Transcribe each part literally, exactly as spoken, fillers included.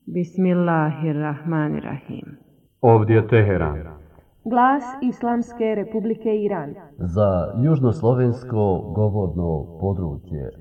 Bismillahirrahmanirrahim. Ovdje je Teheran. Glas Islamske Republike Iran. Za južnoslovensko govorno područje.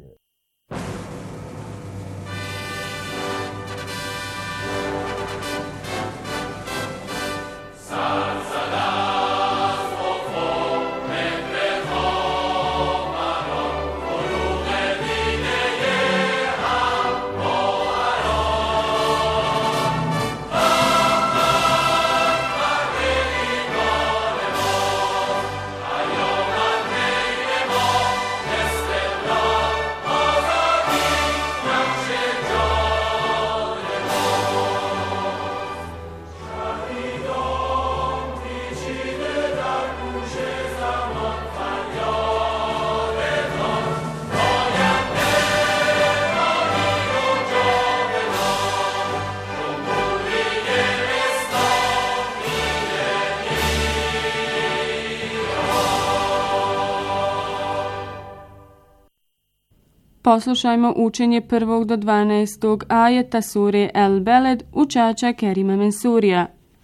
Poslušajmo učenje prvog do dvanaestog ajeta sure El Beled učača Kerima Mensurija.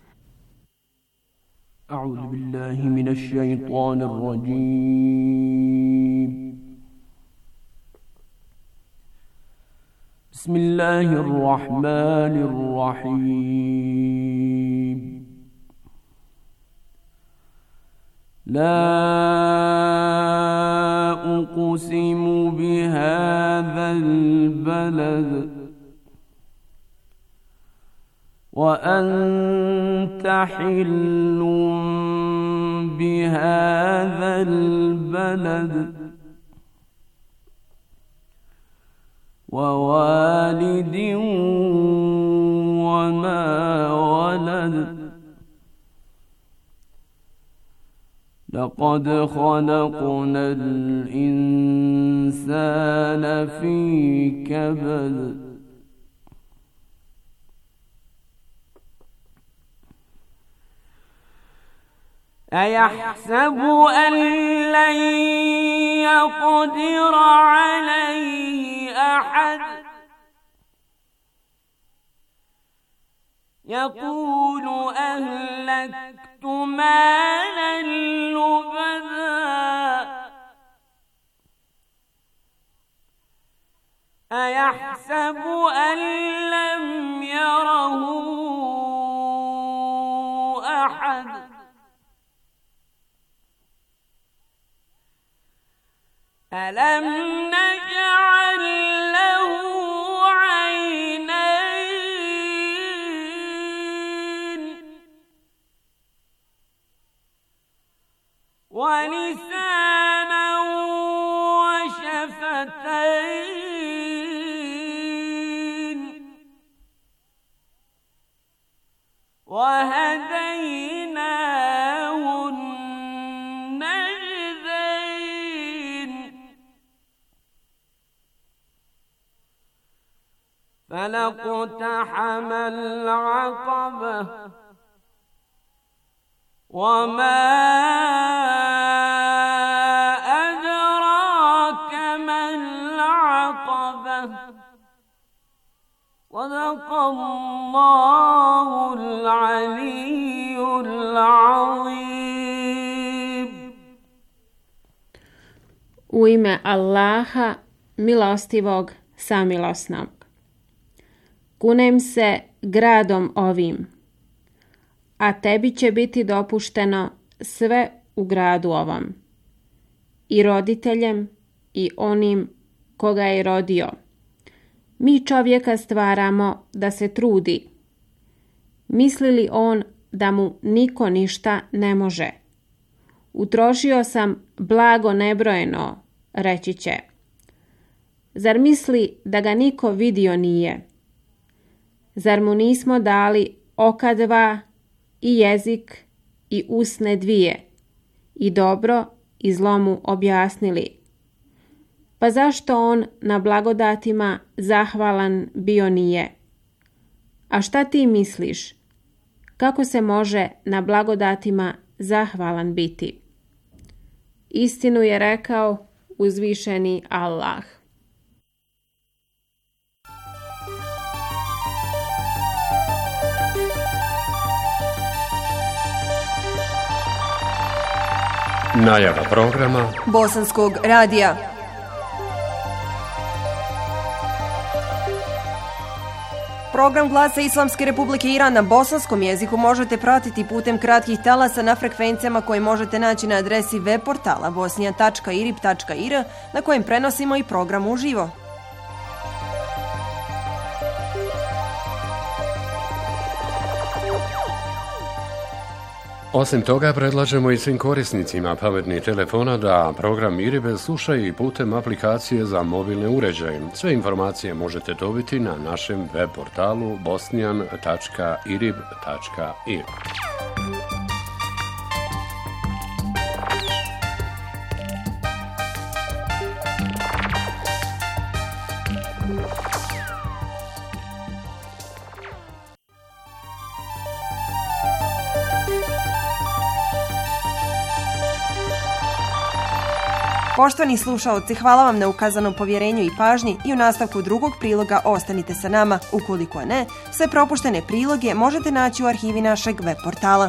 A'udhu billahi minash shaitanir rajim. Bismillahirrahmanirrahim. La uqsimu bihadhal balad wa anta hillun bihadhal balad wa walidin wa ma walad لقد خلقنا الإنسان في كبد أيحسب أن لن يقدر عليه أحد يقول أهلكت مالا لبدا أيحسب أن لم يره أحد ألم نجعل له عينين ولسانا وشفتين وهديناه النجدين فلاقتحم العقبة وما أدراك ما العقبة صدق الله العلي العظيم. U ime Allaha, milostivog, samilosnog. Kunem se gradom ovim, a tebi će biti dopušteno sve u gradu ovom, i roditeljem i onim koga je rodio. Mi čovjeka stvaramo da se trudi. Misli li on da mu niko ništa ne može? Utrošio sam blago nebrojeno, reći će. Zar misli da ga niko vidio nije? Zar mu nismo dali oka dva i jezik i usne dvije i dobro i zlo mu objasnili? Pa zašto on na blagodatima zahvalan bio nije? A šta ti misliš? Kako se može na blagodatima zahvalan biti? Istinu je rekao uzvišeni Allah. Najava programa Bosanskog radija. Program Glasa Islamske Republike Iran na bosanskom jeziku možete pratiti putem kratkih talasa na frekvencijama koje možete naći na adresi web portala bosnija tačka irib tačka ir na kojem prenosimo i program uživo. Osim toga, predlažemo i svim korisnicima pametnih telefona da program Iribe slušaju i putem aplikacije za mobilne uređaje. Sve informacije možete dobiti na našem web portalu bosnijan tačka irib tačka ir. Poštovani slušaoci, hvala vam na ukazanom povjerenju i pažnji i u nastavku drugog priloga ostanite sa nama. Ukoliko ne, sve propuštene priloge možete naći u arhivi našeg web portala.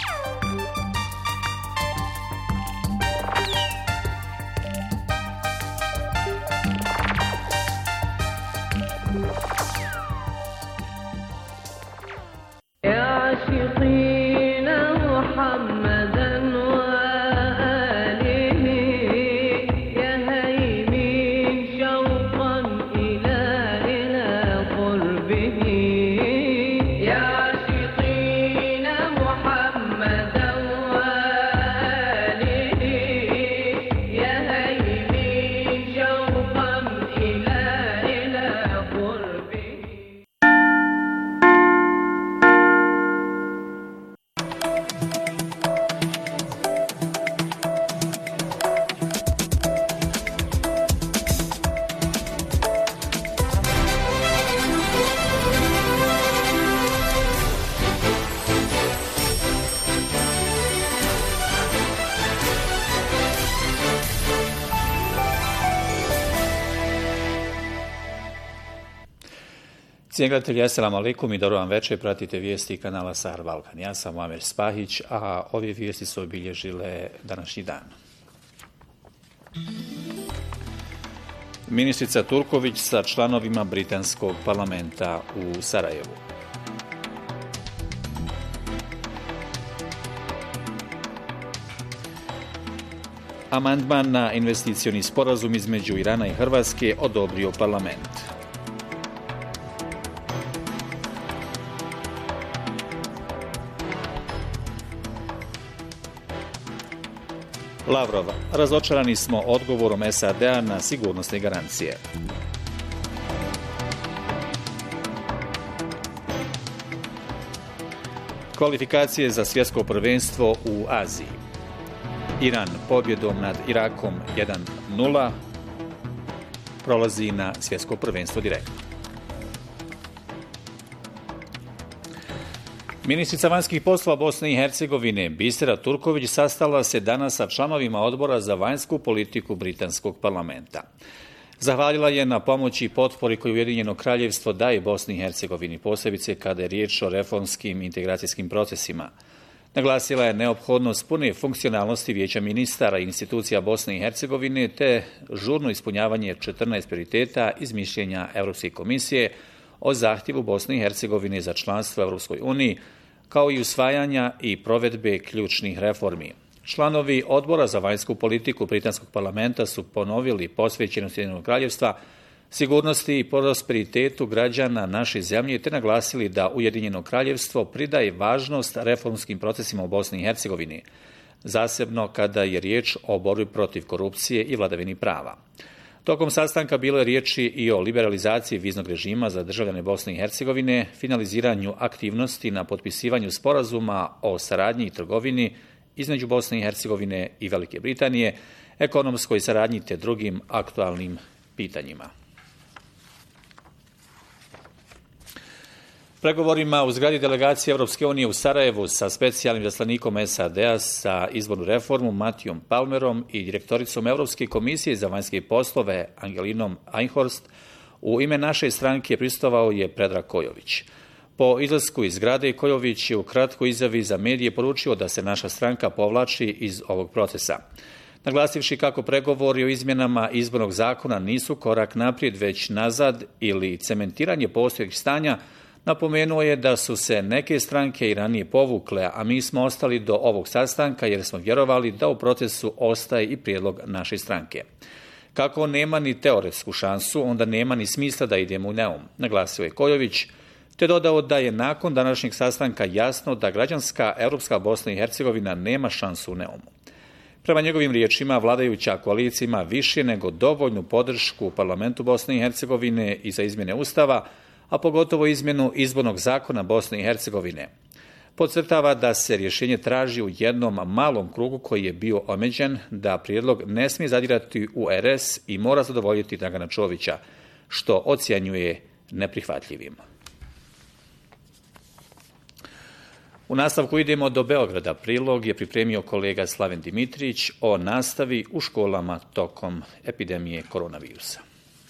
Cijenjeni gledatelji, assalamu alaikum i dobro vam večer, pratite vijesti kanala Sahar Balkan. Ja sam Muamer Spahić, a ove vijesti su obilježile današnji dan. Ministrica Turković sa članovima britanskog parlamenta u Sarajevu. Amandman na investicioni sporazum između Irana i Hrvatske odobrio parlament. Lavrov, razočarani smo odgovorom S A D-a na sigurnosne garancije. Kvalifikacije za svjetsko prvenstvo u Aziji. Iran pobjedom nad Irakom jedan nula prolazi na svjetsko prvenstvo direktno. Ministrica vanjskih poslova Bosne i Hercegovine Bisera Turković sastala se danas sa članovima odbora za vanjsku politiku britanskog parlamenta. Zahvalila je na pomoći i potpori koju Ujedinjeno kraljevstvo daje Bosni i Hercegovini, posebice kada je riječ o reformskim integracijskim procesima. Naglasila je neophodnost pune funkcionalnosti Vijeća ministara i institucija Bosne i Hercegovine te žurno ispunjavanje četrnaest prioriteta iz mišljenja Europske komisije o zahtjevu Bosne i Hercegovine za članstvo u Europskoj uniji, kao i usvajanja i provedbe ključnih reformi. Članovi odbora za vanjsku politiku britanskog parlamenta su ponovili posvećenost Ujedinjenog kraljevstva sigurnosti i prosperitetu građana naše zemlje te naglasili da Ujedinjeno kraljevstvo pridaje važnost reformskim procesima u Bosni i Hercegovini, zasebno kada je riječ o borbi protiv korupcije i vladavini prava. Tokom sastanka bilo je riječi i o liberalizaciji viznog režima za državljane Bosne i Hercegovine, finaliziranju aktivnosti na potpisivanju sporazuma o saradnji i trgovini između Bosne i Hercegovine i Velike Britanije, ekonomskoj saradnji te drugim aktualnim pitanjima. Pregovorima u zgradi delegacije Europske unije u Sarajevu sa specijalnim izaslanikom S A D-a za izbornu reformu Matijom Palmerom i direktoricom Europske komisije za vanjske poslove Angelinom Einhorst u ime naše stranke prisustvovao je Predrag Kojović. Po izlasku iz zgrade, Kojović je u kratkoj izjavi za medije poručio da se naša stranka povlači iz ovog procesa. Naglasivši kako pregovori o izmjenama izbornog zakona nisu korak naprijed, već nazad ili cementiranje postojećih stanja, napomenuo je da su se neke stranke i ranije povukle, a mi smo ostali do ovog sastanka jer smo vjerovali da u procesu ostaje i prijedlog naše stranke. Kako nema ni teoretsku šansu, onda nema ni smisla da idemo u Neum, naglasio je Kojović, te dodao da je nakon današnjeg sastanka jasno da građanska europska Bosna i Hercegovina nema šansu u Neumu. Prema njegovim riječima, vladajuća koalicija ima više nego dovoljnu podršku u parlamentu Bosne i Hercegovine i za izmjene Ustava, a pogotovo izmjenu izbornog zakona Bosne i Hercegovine. Podcrtava da se rješenje traži u jednom malom krugu koji je bio omeđen, da prijedlog ne smije zadirati u er es i mora zadovoljiti Dragana Čovića, što ocjenjuje neprihvatljivim. U nastavku idemo do Beograda. Prilog je pripremio kolega Slaven Dimitrić o nastavi u školama tokom epidemije koronavirusa.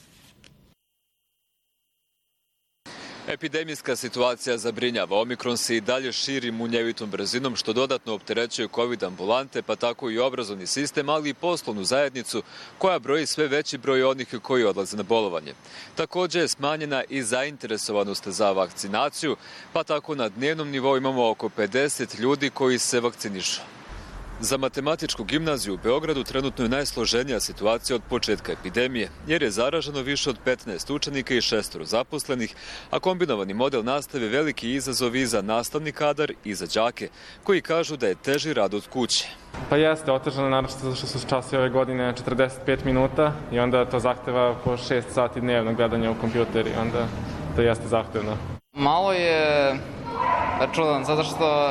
Epidemijska situacija zabrinjava. Omikron se i dalje širi munjevitom brzinom, što dodatno opterećuje COVID ambulante, pa tako i obrazovni sistem, ali i poslovnu zajednicu koja broji sve veći broj onih koji odlaze na bolovanje. Također je smanjena i zainteresovanost za vakcinaciju, pa tako na dnevnom nivou imamo oko pedeset ljudi koji se vakcinišu. Za matematičku gimnaziju u Beogradu trenutno je najsloženija situacija od početka epidemije, jer je zaraženo više od petnaest učenika i šestoro zaposlenih, a kombinovani model nastave veliki izazov i za nastavni kadar i za đake, koji kažu da je teži rad od kuće. Pa jeste, otežano naravno zato što su časi ove godine četrdeset pet minuta i onda to zahteva po šest sati dnevno gledanja u kompjuter i onda to jeste zahtevno. Malo je čudan, zato što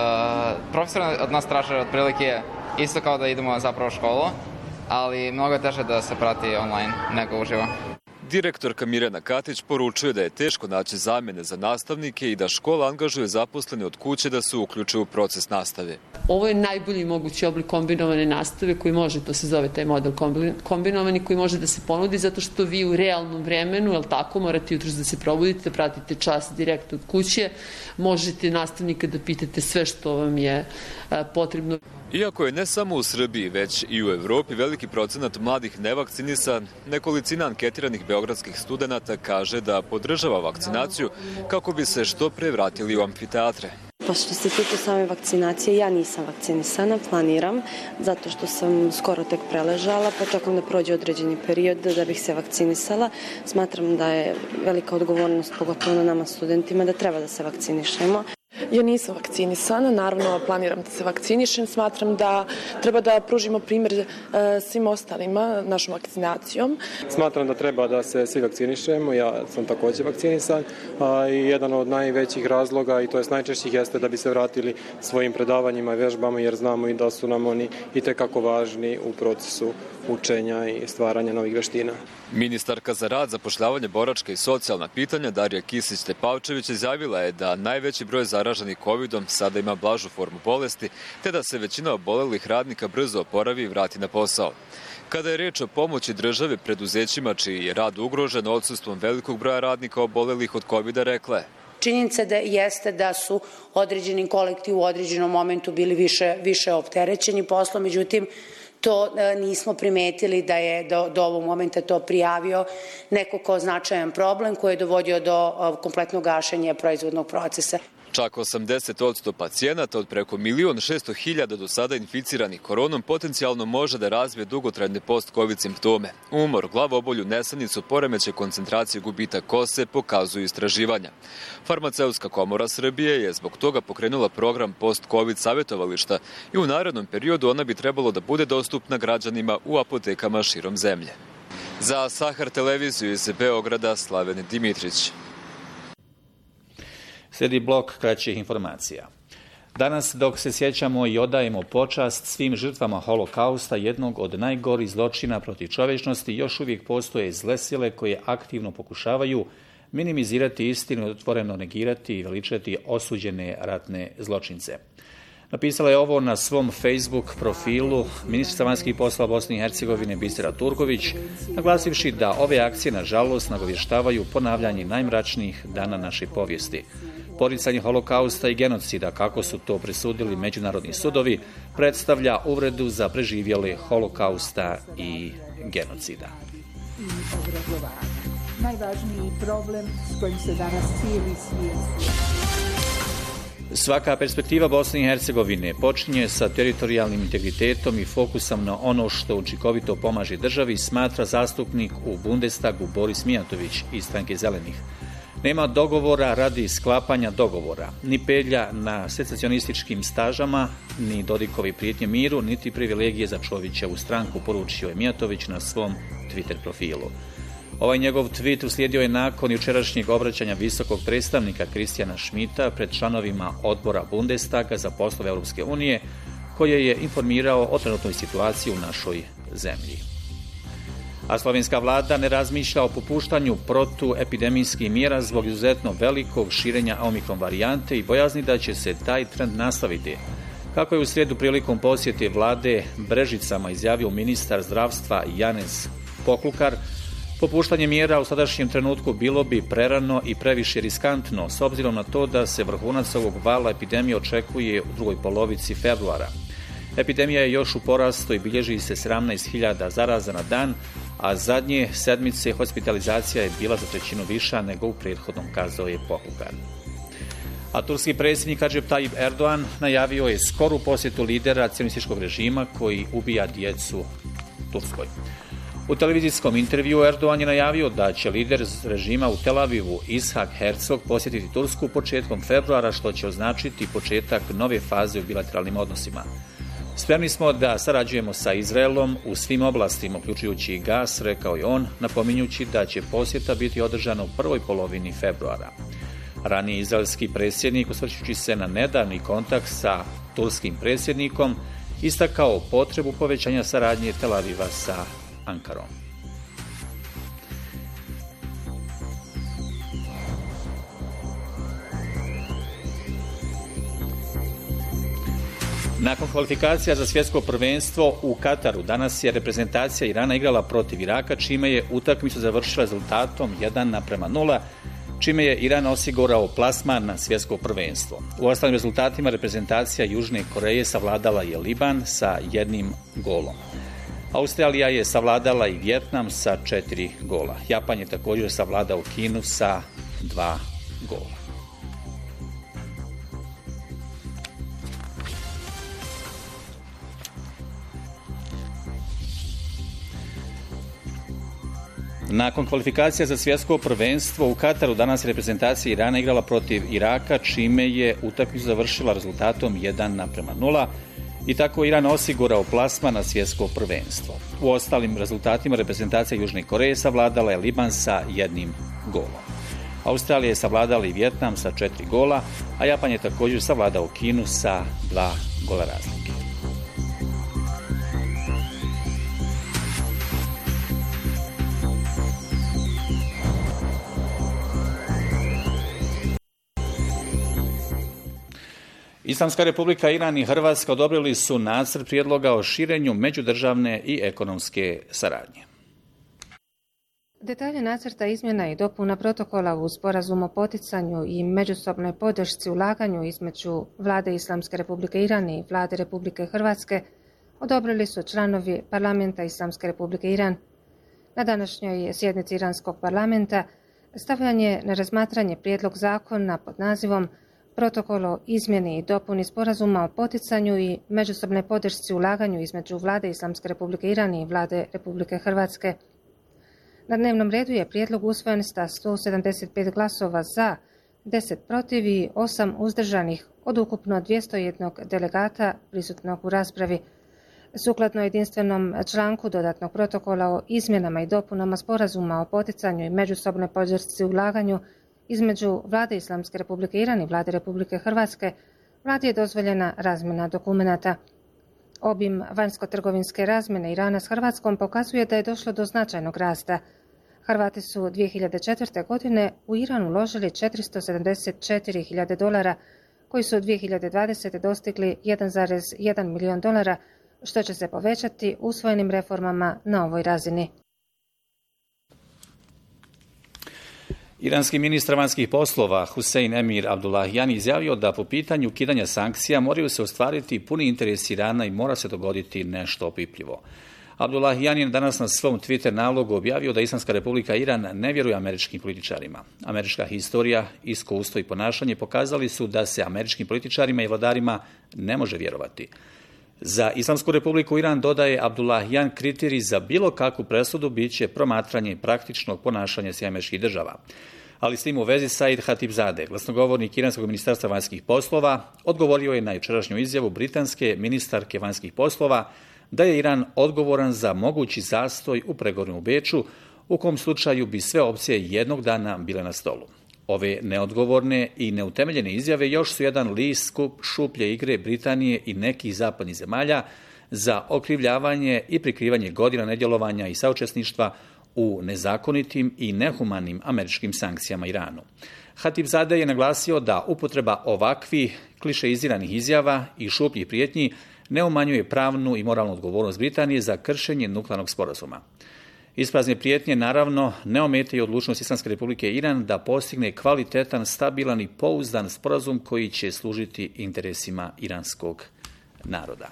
uh, profesor od nas traže otprilike isto kao da idemo zapravo u školu, ali mnogo je teže da se prati online nego uživo. Direktorka Mirjana Katić poručuje da je teško naći zamjene za nastavnike i da škola angažuje zaposlene od kuće da se uključe u proces nastave. Ovo je najbolji mogući oblik kombinovane nastave koji može, to se zove taj model kombinovani, koji može da se ponudi zato što vi u realnom vremenu, jel tako, morate jutros da se probudite, da pratite čas direkt od kuće, možete nastavnika da pitate sve što vam je a, potrebno. Iako je ne samo u Srbiji, već i u Evropi veliki procenat mladih nevakcinisan, nekolicina anketiranih beogradskih studenata kaže da podržava vakcinaciju kako bi se što pre vratili u amfiteatre. Pa što se tiče same vakcinacije, ja nisam vakcinisana, planiram, zato što sam skoro tek preležala, pa čekam da prođe određeni period da bih se vakcinisala. Smatram da je velika odgovornost, pogotovo na nama studentima, da treba da se vakcinišemo. Ja nisam vakcinisana, naravno planiram da se vakcinišem, smatram da treba da pružimo primjer e, svim ostalima našom vakcinacijom. Smatram da treba da se svi vakcinišemo, ja sam također vakcinisan a, i jedan od najvećih razloga i to je najčešćih jeste da bi se vratili svojim predavanjima i vježbama jer znamo i da su nam oni itekako važni u procesu učenja i stvaranja novih vještina. Ministarka za rad, zapošljavanje, boračka i socijalna pitanja Darija Kisić-Tepavčević izjavila je da najveći broj zaraženih kovidom sada ima blažu formu bolesti, te da se većina obolelih radnika brzo oporavi i vrati na posao. Kada je reč o pomoći države preduzećima čiji je rad ugrožen odsustvom velikog broja radnika obolelih od kovida, rekla je: Činjenica da jeste da su određeni kolektiv u određenom momentu bili više, više opterećeni poslom, međutim, to nismo primetili da je do, do ovog momenta to prijavio neko ko značajan problem koji je dovodio do kompletnog gašenja proizvodnog procesa. Čak osamdeset posto pacijenata od preko milion šesto hiljada do sada inficiranih koronom potencijalno može da razvije dugotrajne post-covid simptome. Umor, glavobolju, nesanicu, poremećaj koncentracije, gubitak kose pokazuju istraživanja. Farmaceutska komora Srbije je zbog toga pokrenula program post-covid savjetovališta i u narednom periodu ona bi trebalo da bude dostupna građanima u apotekama širom zemlje. Za Sahar televiziju iz Beograda, Slaven Dimitrić. Slijedi blok kraćih informacija. Danas, dok se sjećamo i odajemo počast svim žrtvama holokausta, jednog od najgorih zločina protiv čovječnosti, još uvijek postoje zle sile koje aktivno pokušavaju minimizirati istinu, otvoreno negirati i veličati osuđene ratne zločince. Napisala je ovo na svom Facebook profilu ministrica vanjskih poslova Bosne i Hercegovine Bisera Turković, naglasivši da ove akcije, nažalost, nagovještavaju ponavljanje najmračnijih dana naše povijesti. Poricanje holokausta i genocida, kako su to presudili međunarodni sudovi, predstavlja uvredu za preživjele holokausta i genocida. I obrazovanja. Najvažniji problem s kojim se danas cijeli svijet suočava. Svaka perspektiva Bosne i Hercegovine počinje sa teritorijalnim integritetom i fokusom na ono što učinkovito pomaže državi, smatra zastupnik u Bundestagu Boris Mijatović iz Stranke Zelenih. Nema dogovora radi sklapanja dogovora, ni pelja na secezionističkim stažama, ni Dodikovi prijetnje miru, niti privilegije za Čovićevu stranku, poručio je Mijatović na svom Twitter profilu. Ovaj njegov tweet uslijedio je nakon jučerašnjeg obraćanja visokog predstavnika Kristijana Schmidta pred članovima odbora Bundestaga za poslove Europske unije, koje je informirao o trenutnoj situaciji u našoj zemlji. A slovenska vlada ne razmišlja o popuštanju protuepidemijskih mjera zbog izuzetno velikog širenja omikron varijante i bojazni da će se taj trend nastaviti. Kako je u srijedu prilikom posjete vlade Brežicama izjavio ministar zdravstva Janez Poklukar, popuštanje mjera u sadašnjem trenutku bilo bi prerano i previše riskantno, s obzirom na to da se vrhunac ovog vala epidemije očekuje u drugoj polovici februara. Epidemija je još u porastu i bilježi se sedamnaest hiljada zaraza na dan, a zadnje sedmice hospitalizacija je bila za trećinu viša nego u prethodnom, kazao je Poklukar. A turski predsjednik Recep Tayyip Erdogan najavio je skoru posjetu lidera cionističkog režima koji ubija djecu Turskoj. U televizijskom intervjuu Erdogan je najavio da će lider režima u Tel Avivu Ishak Herzog posjetiti Tursku početkom februara, što će označiti početak nove faze u bilateralnim odnosima. Spremni smo da sarađujemo sa Izraelom u svim oblastima, uključujući i gas, rekao je on, napominjući da će posjeta biti održana u prvoj polovini februara. Raniji izraelski predsjednik, osvrćući se na nedavni kontakt sa turskim predsjednikom, istakao potrebu povećanja saradnje Tel Aviva sa Ankarom. Nakon kvalifikacija za svjetsko prvenstvo u Kataru, danas je reprezentacija Irana igrala protiv Iraka, čime je utakmicu završila rezultatom jedan naprema nula, čime je Iran osigurao plasman na svjetsko prvenstvo. U ostalim rezultatima reprezentacija Južne Koreje savladala je Liban sa jednim golom. Australija je savladala i Vjetnam sa četiri gola. Japan je također savladao Kinu sa dva gola. Nakon kvalifikacija za svjetsko prvenstvo u Kataru, danas je reprezentacija Irana igrala protiv Iraka, čime je utakmicu završila rezultatom jedan naprema nula. I tako Iran osigurao plasman na svjetsko prvenstvo. U ostalim rezultatima reprezentacija Južne Koreje savladala je Liban sa jednim golom. Australija je savladala i Vjetnam sa četiri gola, a Japan je također savladao Kinu sa dva gola razlike. Islamska republika Iran i Hrvatska odobrili su nacrt prijedloga o širenju međudržavne i ekonomske saradnje. Detalje nacrta izmjena i dopuna protokola u sporazum o poticanju i međusobnoj podršci ulaganju između Vlade Islamske republike Iran i Vlade Republike Hrvatske odobrili su članovi Parlamenta Islamske republike Iran. Na današnjoj sjednici Iranskog parlamenta stavljan je na razmatranje prijedlog zakona pod nazivom Protokol o izmjeni i dopuni sporazuma o poticanju i međusobnoj podršci ulaganju između Vlade Islamske republike Iran i Vlade Republike Hrvatske. Na dnevnom redu je prijedlog usvojen sa sto sedamdeset pet glasova za, deset protiv i osam uzdržanih od ukupno dvjesto jedan delegata prisutnog u raspravi. Sukladno jedinstvenom članku dodatnog protokola o izmjenama i dopunama sporazuma o poticanju i međusobnoj podršci ulaganju između Vlade Islamske republike Iran i Vlade Republike Hrvatske, Vladi je dozvoljena razmjena dokumenata. Obim vanjsko-trgovinske razmjene Irana s Hrvatskom pokazuje da je došlo do značajnog rasta. Hrvati su dvije hiljade četvrte. godine u Iran uložili četiristo sedamdeset četiri hiljade dolara, koji su u dvije hiljade dvadesete. dostigli jedan zarez jedan milijon dolara, što će se povećati usvojenim reformama na ovoj razini. Iranski ministar vanjskih poslova Husein Emir Abdullahian izjavio da po pitanju ukidanja sankcija moraju se ostvariti puni interes Irana i mora se dogoditi nešto opipljivo. Abdullahian je danas na svom Twitter nalogu objavio da Islamska republika Iran ne vjeruje američkim političarima. Američka historija, iskustvo i ponašanje pokazali su da se američkim političarima i vladarima ne može vjerovati. Za Islamsku republiku Iran, dodaje Abdullahian, kriterij za bilo kakvu presudu biće promatranje praktičnog ponašanja Sjedinjenih Američkih Država. Ali s tim u vezi Said Hatibzadeh, glasnogovornik Iranskog ministarstva vanjskih poslova, odgovorio je na jučerašnju izjavu britanske ministarke vanjskih poslova da je Iran odgovoran za mogući zastoj u pregovorima u Beču, u kom slučaju bi sve opcije jednog dana bile na stolu. Ove neodgovorne i neutemeljene izjave još su jedan list skup šuplje igre Britanije i nekih zapadnih zemalja za okrivljavanje i prikrivanje godina nedjelovanja i saučesništva u nezakonitim i nehumanim američkim sankcijama Iranu. Hatibzadeh je naglasio da upotreba ovakvih klišeiziranih izjava i šupljih prijetnji ne umanjuje pravnu i moralnu odgovornost Britanije za kršenje nuklearnog sporazuma. Isprazne prijetnje naravno ne ometaju odlučnost Islamske republike Iran da postigne kvalitetan, stabilan i pouzdan sporazum koji će služiti interesima iranskog naroda.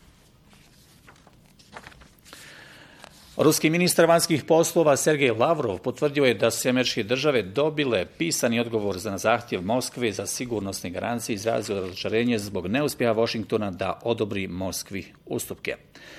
Ruski ministar vanjskih poslova Sergej Lavrov potvrdio je da su Američke države dobile pisani odgovor za zahtjev Moskve za sigurnosne garancije i izrazio razočarenje zbog neuspjeha Washingtona da odobri Moskvi ustupke.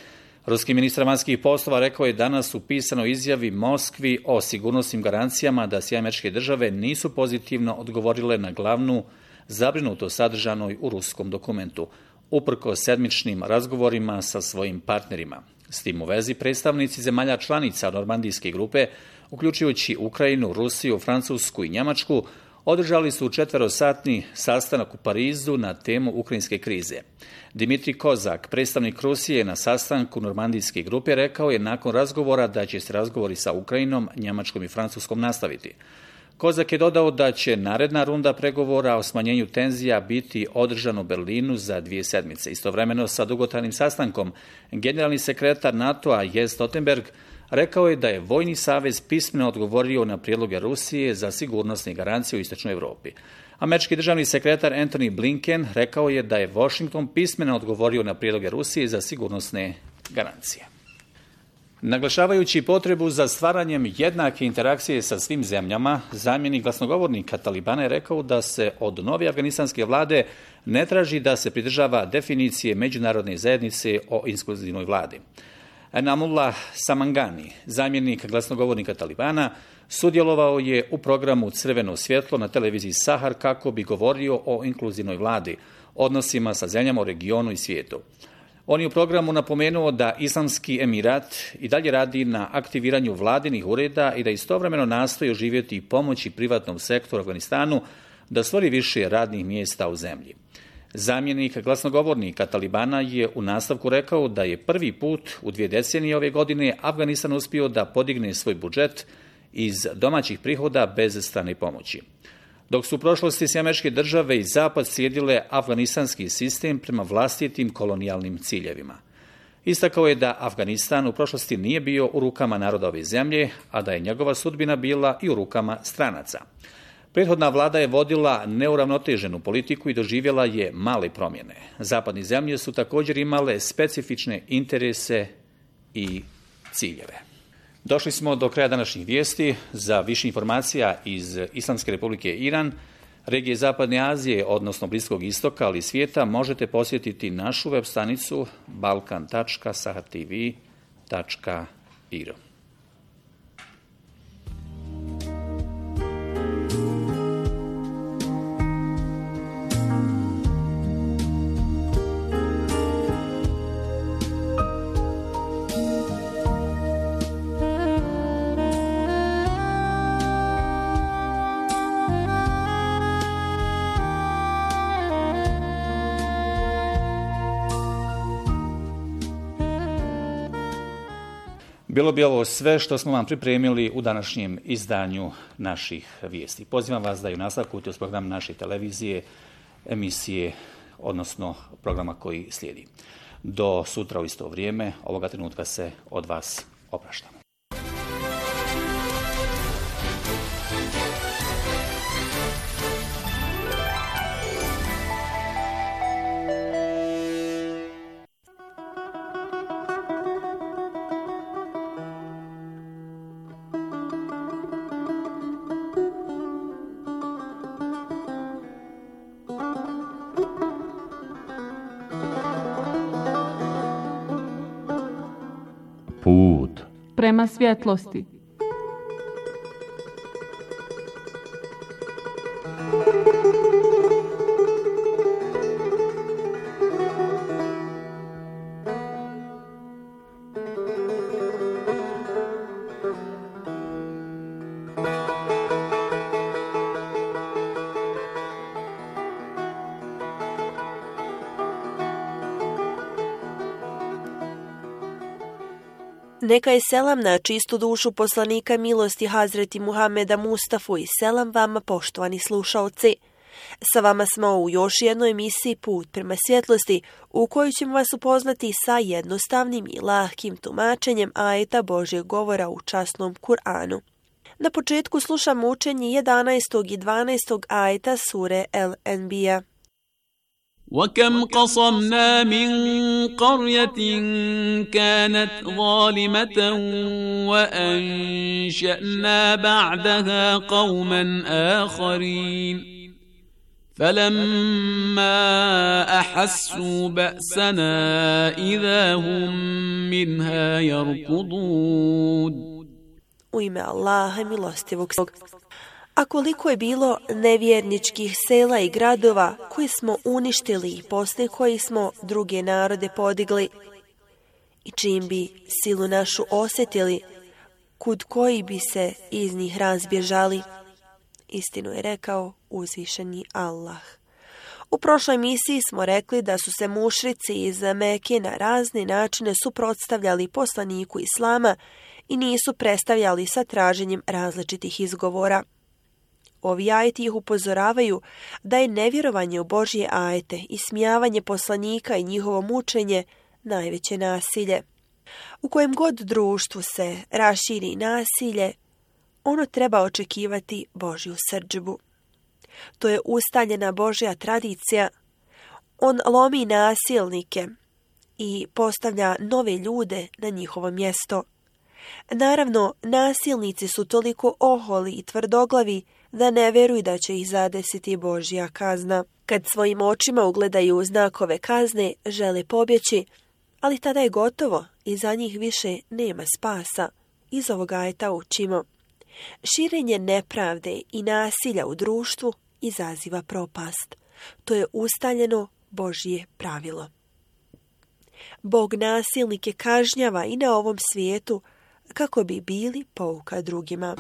Ruski ministar vanjskih poslova rekao je danas u pisanoj izjavi Moskvi o sigurnosnim garancijama da Sjedinjene Američke Države nisu pozitivno odgovorile na glavnu zabrinutost sadržanoj u ruskom dokumentu, uprkos sedmičnim razgovorima sa svojim partnerima. S tim u vezi predstavnici zemalja članica Normandijske grupe, uključujući Ukrajinu, Rusiju, Francusku i Njemačku, održali su četverosatni sastanak u Parizu na temu ukrajinske krize. Dimitrij Kozak, predstavnik Rusije na sastanku Normandijske grupe, rekao je nakon razgovora da će se razgovori sa Ukrajinom, Njemačkom i Francuskom nastaviti. Kozak je dodao da će naredna runda pregovora o smanjenju tenzija biti održana u Berlinu za dvije sedmice. Istovremeno sa dugotrajnim sastankom generalni sekretar NATO-a Jens Stoltenberg rekao je da je Vojni savez pismeno odgovorio na prijedloge Rusije za sigurnosne garancije u Istočnoj Europi. Američki državni sekretar Antony Blinken rekao je da je Washington pismeno odgovorio na prijedloge Rusije za sigurnosne garancije. Naglašavajući potrebu za stvaranjem jednake interakcije sa svim zemljama, zamjenik glasnogovornika Talibana je rekao da se od nove afganistanske vlade ne traži da se pridržava definicije međunarodne zajednice o inkluzivnoj vladi. Enamullah Samangani, zamjenik glasnogovornika Talibana, sudjelovao je u programu Crveno svjetlo na televiziji Sahar kako bi govorio o inkluzivnoj vladi, odnosima sa zemljama u regionu i svijetu. On je u programu napomenuo da Islamski Emirat i dalje radi na aktiviranju vladinih ureda i da istovremeno nastoji oživjeti i pomoći privatnom sektoru u Afganistanu da stvori više radnih mjesta u zemlji. Zamjenik glasnogovornika Talibana je u nastavku rekao da je prvi put u dvije decenije ove godine Afganistan uspio da podigne svoj budžet iz domaćih prihoda bez strane pomoći. Dok su u prošlosti Sjedinjene Američke Države i Zapad slijedile afganistanski sistem prema vlastitim kolonijalnim ciljevima. Istakao je da Afganistan u prošlosti nije bio u rukama naroda ove zemlje, a da je njegova sudbina bila i u rukama stranaca. Prethodna vlada je vodila neuravnoteženu politiku i doživjela je male promjene. Zapadne zemlje su također imale specifične interese i ciljeve. Došli smo do kraja današnjih vijesti. Za više informacija iz Islamske republike Iran, regije Zapadne Azije, odnosno Bliskog istoka, ali i svijeta, možete posjetiti našu web stranicu balkan tačka sahar t v tačka i r. Bilo bi ovo sve što smo vam pripremili u današnjem izdanju naših vijesti. Pozivam vas da i u nastavku uz program naše televizije, emisije, odnosno programa koji slijedi. Do sutra u isto vrijeme, ovoga trenutka se od vas opraštamo. prema svjetlosti. Neka je selam na čistu dušu poslanika milosti Hazreti Muhameda Mustafu i selam vama, poštovani slušaoci. Sa vama smo u još jednoj emisiji Put prema svjetlosti, u kojoj ćemo vas upoznati sa jednostavnim i lahkim tumačenjem ajeta Božjeg govora u časnom Kur'anu. Na početku slušamo učenje jedanaestog i dvanaestog ajeta sure El-Enbija. وَكَمْ قَصَمْنَا مِنْ قَرْيَةٍ كَانَتْ ظَالِمَةً وَأَنْشَأْنَا بَعْدَهَا قَوْمًا آخَرِينَ فَلَمَّا أَحَسُّوا بَأْسَنَا إِذَا هُمْ مِنْهَا يَرْكُضُونَ. U ime Allaha milostivog. A koliko je bilo nevjerničkih sela i gradova koje smo uništili i posle koji smo druge narode podigli i čim bi silu našu osjetili, kud koji bi se iz njih razbježali. Istinu je rekao uzvišeni Allah. U prošloj misiji smo rekli da su se mušrici iz Meke na razne načine suprotstavljali poslaniku Islama i nisu prestavljali sa traženjem različitih izgovora. Ovi ajeti ih upozoravaju da je nevjerovanje u Božje ajete i smijavanje poslanika i njihovo mučenje najveće nasilje. U kojem god društvu se raširi nasilje, ono treba očekivati Božju srdžbu. To je ustaljena Božja tradicija. On lomi nasilnike i postavlja nove ljude na njihovo mjesto. Naravno, nasilnici su toliko oholi i tvrdoglavi da ne vjeruju da će ih zadesiti Božja kazna. Kad svojim očima ugledaju znakove kazne, žele pobjeći, ali tada je gotovo i za njih više nema spasa. Iz ovog ajeta učimo: širenje nepravde i nasilja u društvu izaziva propast. To je ustaljeno Božje pravilo. Bog nasilnike kažnjava i na ovom svijetu kako bi bili pouka drugima.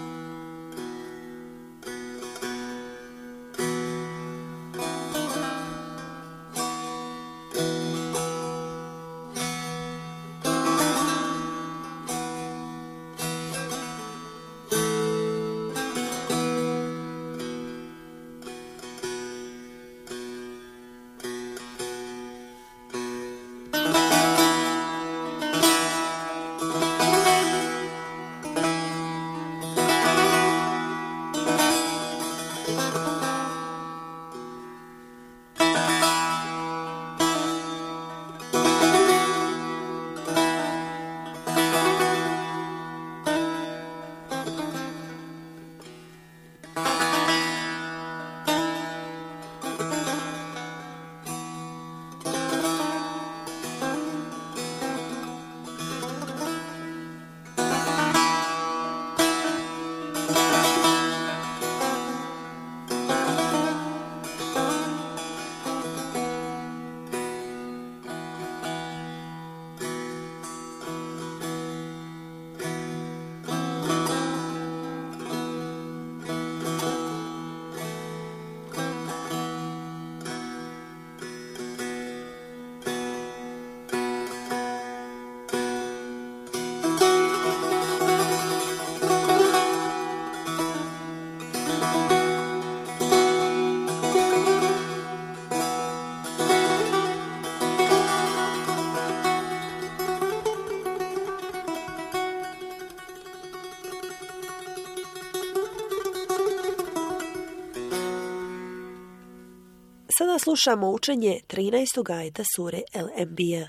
Sada slušamo učenje trinaestog ajeta sure El-Enbija.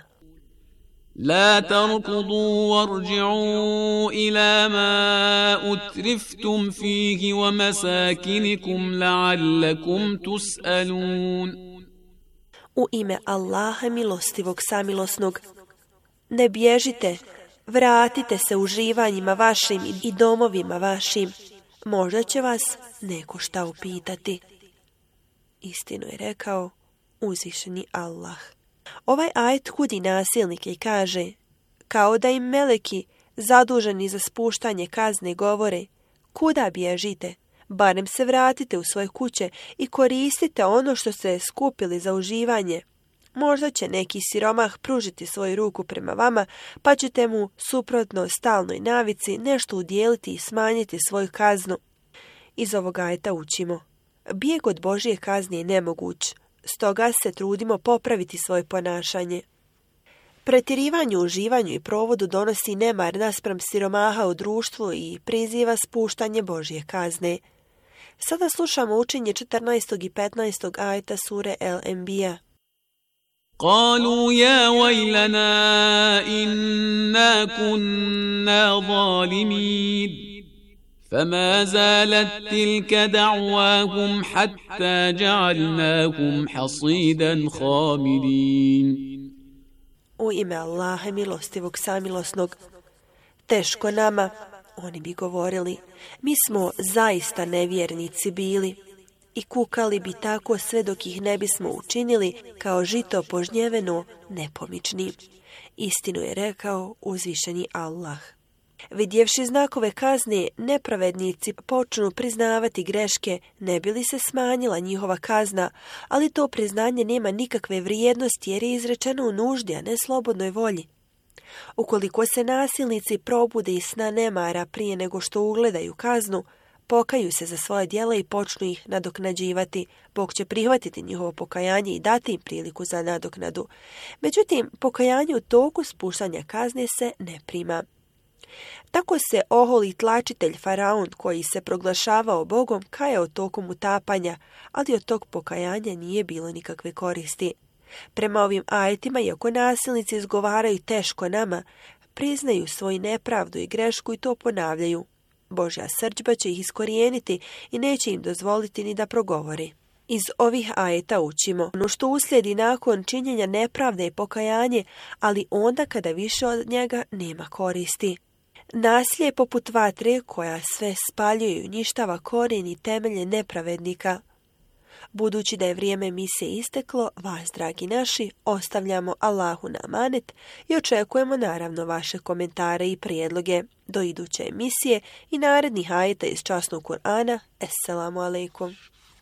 لا تركضوا وارجعوا إلى ما أترفتم فيه ومساكنكم لعلكم تسألون. U ime Allaha milostivog samilosnog, ne bježite Vratite se uživanjima vašim i domovima vašim. Možda će vas neko šta upitati. Istinu je rekao uzvišeni Allah. Ovaj ajet kudi nasilnike i kaže, kao da im meleki zaduženi za spuštanje kazne govore, kuda bježite? Barem se vratite u svoje kuće i koristite ono što ste skupili za uživanje. Možda će neki siromah pružiti svoju ruku prema vama, pa ćete mu, suprotno stalnoj navici, nešto udjeliti i smanjiti svoju kaznu. Iz ovog ajeta učimo. Bijeg od Božje kazne je nemoguć, stoga se trudimo popraviti svoje ponašanje. Pretjerivanje u uživanju i provodu donosi nemar naspram siromaha u društvu i priziva spuštanje Božje kazne. Sada slušamo učenje četrnaestog i petnaestog ajeta sure El-Enbija. قالوا يا ويلنا إنا كنا ظالمين فما زالت تلك دعواهم حتى جعلناهم حصيدا خامدين. U ime Allaha milostivog samilosnog, teško nama, oni bi govorili, mi smo zaista nevjernici bili i kukali bi tako sve dok ih ne bismo učinili kao žito požnjeveno nepomični. Istinu je rekao uzvišeni Allah. Vidjevši znakove kazne, nepravednici počnu priznavati greške, ne bi li se smanjila njihova kazna, ali to priznanje nema nikakve vrijednosti jer je izrečeno u nuždi, a ne slobodnoj volji. Ukoliko se nasilnici probude iz sna nemara prije nego što ugledaju kaznu, pokaju se za svoje djela i počnu ih nadoknađivati. Bog će prihvatiti njihovo pokajanje i dati im priliku za nadoknadu. Međutim, pokajanje u toku spuštanja kazne se ne prima. Tako se oholi tlačitelj Faraon, koji se proglašavao Bogom, kajao tokom utapanja, ali od tog pokajanja nije bilo nikakve koristi. Prema ovim ajetima, iako nasilnici izgovaraju teško nama, priznaju svoju nepravdu i grešku i to ponavljaju. Božja srdžba će ih iskorijeniti i neće im dozvoliti ni da progovori. Iz ovih ajeta učimo ono što uslijedi nakon činjenja nepravde i pokajanje, ali onda kada više od njega nema koristi. Nasilje je poput vatre koja sve spaljuje i uništava korijen i temelje nepravednika. Budući da je vrijeme emisije isteklo, vas, dragi naši, ostavljamo Allahu na amanet i očekujemo naravno vaše komentare i prijedloge. Do iduće emisije i narednih ajeta iz časnog Kur'ana. Esselamu alaikum.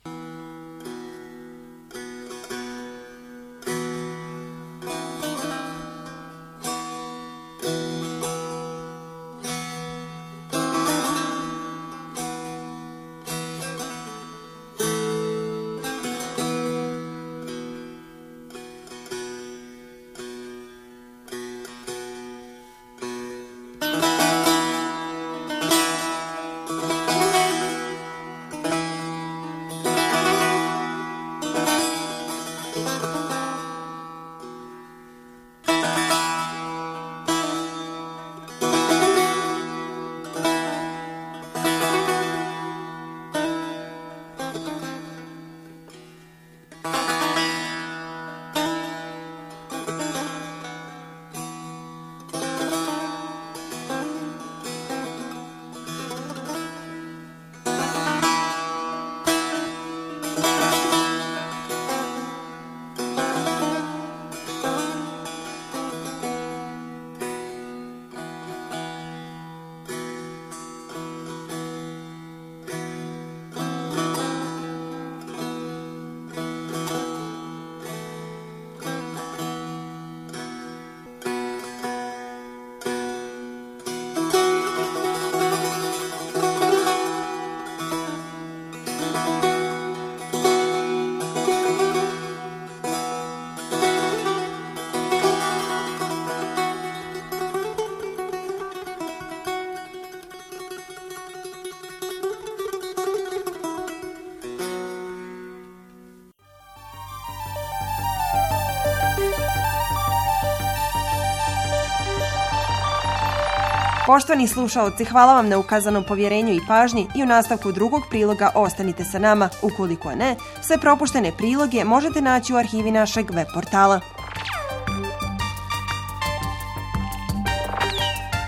Poštovani slušaoci, hvala vam na ukazanom povjerenju i pažnji i u nastavku drugog priloga ostanite sa nama. Ukoliko ne, sve propuštene priloge možete naći u arhivi našeg web portala.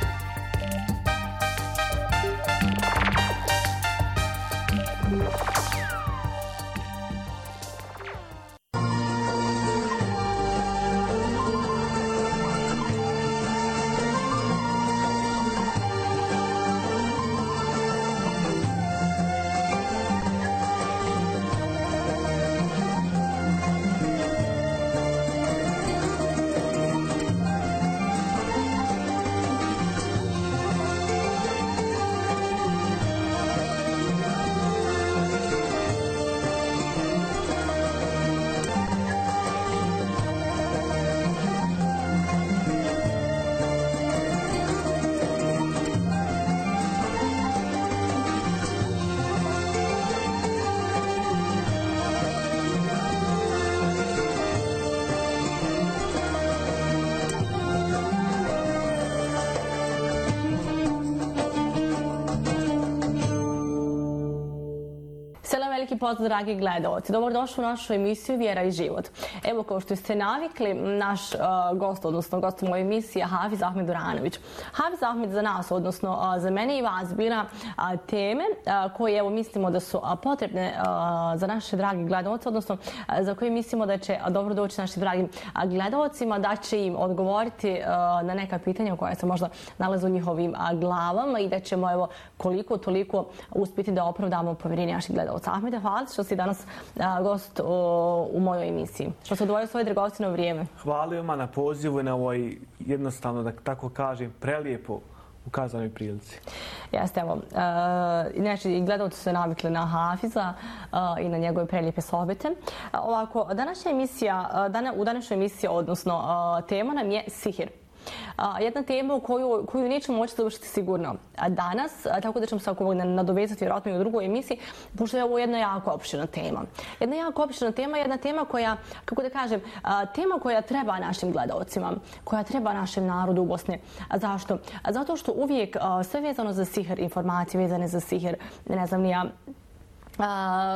Veliki pozdrav, dragi gledalci. Dobrodošli u našu emisiju Vjera i život. Evo, kao što ste navikli, naš uh, gost, odnosno gost moje emisije je Hafiz Ahmed Duranović. Hafiz Ahmed za nas, odnosno uh, za mene i vas, bira uh, teme uh, koje evo, mislimo da su uh, potrebne uh, za naše dragi gledalce, odnosno uh, za koje mislimo da će uh, dobro doći našim dragim uh, gledalcima, da će im odgovoriti uh, na neka pitanja koja se možda nalaze u njihovim uh, glavama i da ćemo evo, koliko toliko uspjeti da opravdamo povjerenje naših gledalca. Ahmed, hvala što si danas a, gost o, u mojoj emisiji. Što se odvojio svoje dragocjeno vrijeme. Hvala vam na pozivu i na ovoj jednostavno, da tako kažem, prelijepo ukazanoj prilici. Jeste, evo. E, inače, i gledalci su se navikli na Hafiza a, i na njegove prelijepe sohbete. A, ovako, današnja emisija, dana, u današnjoj emisiji, odnosno a, tema nam je sihir. Uh, jedna tema koju, koju nećemo moći završiti sigurno danas, a, tako da ćemo se ako nadovezati vjerojatno i u drugoj emisiji, pošto je ovo jedna jako opširna tema. Jedna jako opširna tema, jedna tema koja, kako da kažem, a, tema koja treba našim gledalcima, koja treba našem narodu u Bosni. A zašto? A zato što uvijek a, sve vezano za sihir, informacije vezane za sihir, ne znam ni ja, Uh,